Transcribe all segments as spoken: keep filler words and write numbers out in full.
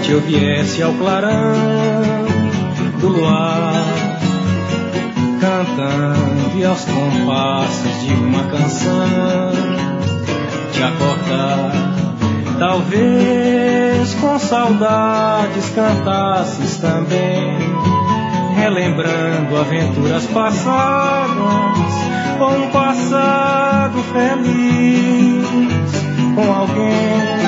noite eu viesse ao clarão do luar, cantando e aos compassos de uma canção, te acordar, talvez com saudades cantasses também, relembrando aventuras passadas, ou um passado feliz com alguém.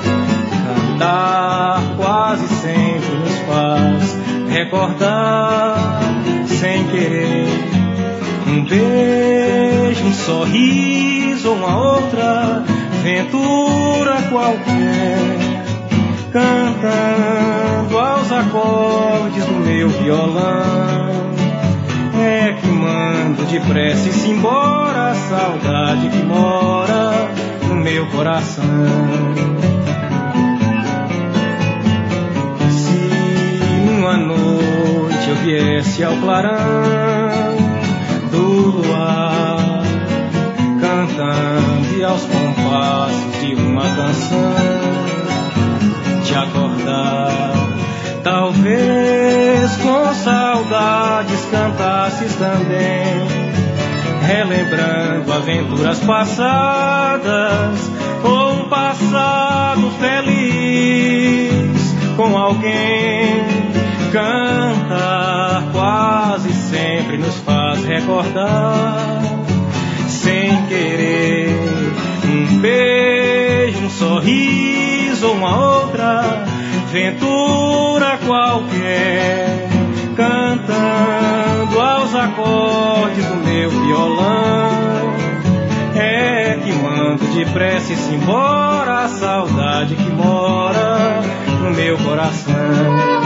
Cantar quase sempre nos faz recordar, sem querer, um beijo, um sorriso ou uma outra aventura qualquer, cantando aos acordes do meu violão. É que mando depressa-se embora a saudade que mora no meu coração. Uma noite eu viesse ao clarão do luar, cantando e aos compassos de uma canção, te acordar, talvez com saudades cantasses também, relembrando aventuras passadas, ou um passado feliz com alguém. Cantar quase sempre nos faz recordar, sem querer, um beijo, um sorriso ou uma outra aventura qualquer, cantando aos acordes do meu violão. É que mando depressa-se embora a saudade que mora no meu coração.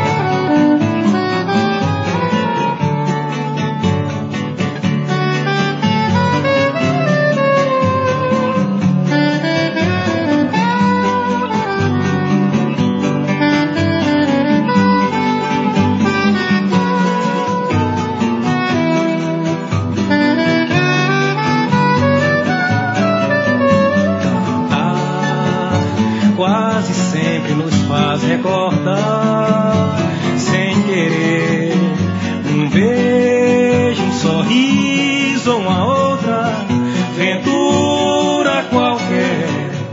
Quase sempre nos faz recordar, sem querer, um beijo, um sorriso ou uma outra aventura qualquer,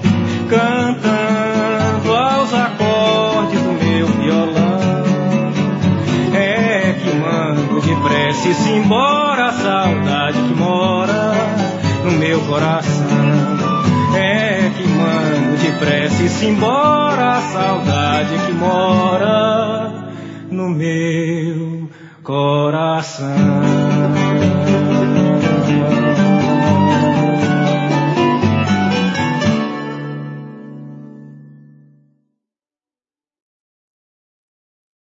cantando aos acordes do meu violão. É que mando depressa-se embora a saudade que mora no meu coração. É que mando depressa-se embora a saudade que mora no meu coração.